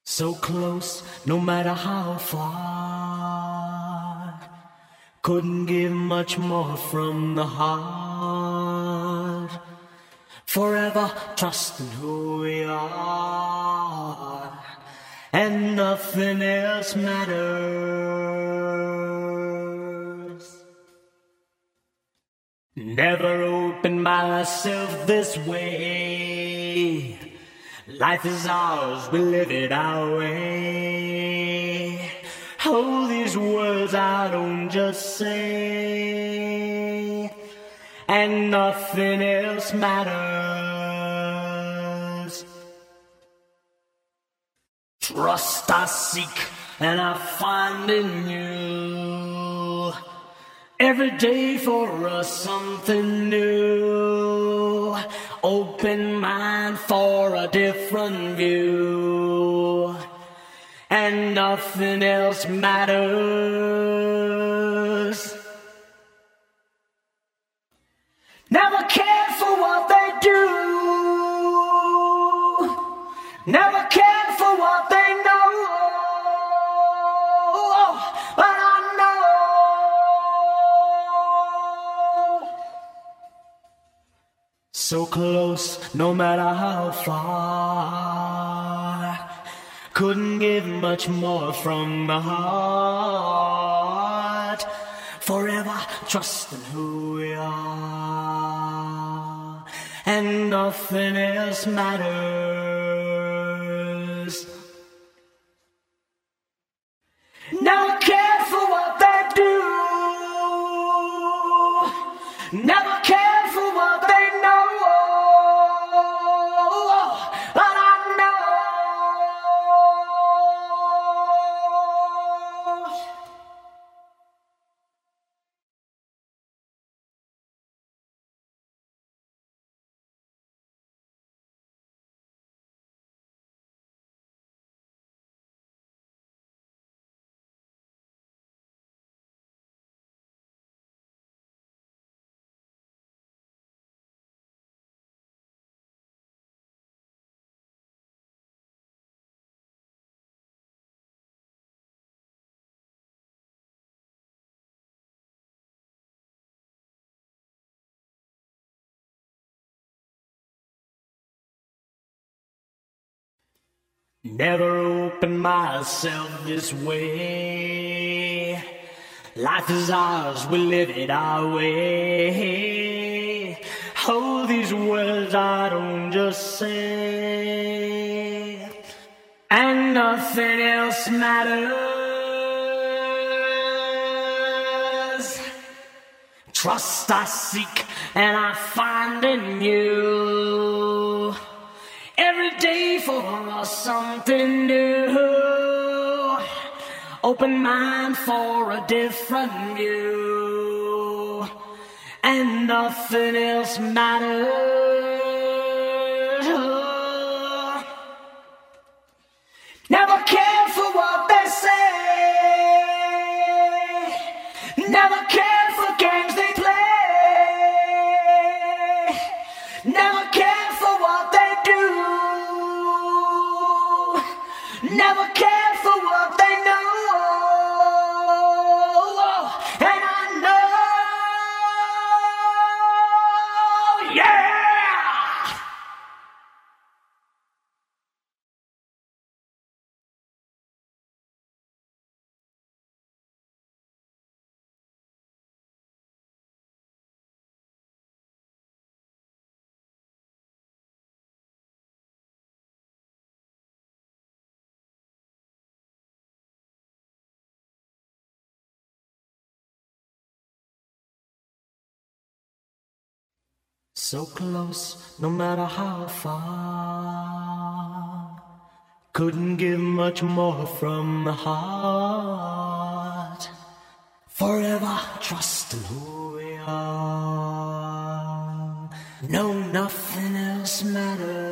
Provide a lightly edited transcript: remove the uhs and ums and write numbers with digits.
So close, no matter how far. Couldn't give much more from the heart. Forever trusting who we are, and nothing else matters. Never opened myself this way. Life is ours, we live it our way. Oh, these words I don't just say, and nothing else matters. Trust I seek, and I find in you. Every day for us something new. Open mind for a different view, and nothing else matters. Never cared for what they do, never cared for what they know, but I know so close, no matter how far. Couldn't give much more from the heart. Forever trusting who we are, and nothing else matters. Never cared for what they do, never cared for what they know, but I know never opened myself this way. Life is ours, we live it our way. Oh, these words I don't just say, and nothing else matters. Trust I seek, and I find in you. Every day for us something new. Open mind for a different view, and nothing else matters. Never cared for what they say, never cared for games they play, never cared for what they do, never cared for what they know, and I know, yeah. So close, no matter how far. Couldn't give much more from the heart. Forever trusting who we are. No, nothing else matters.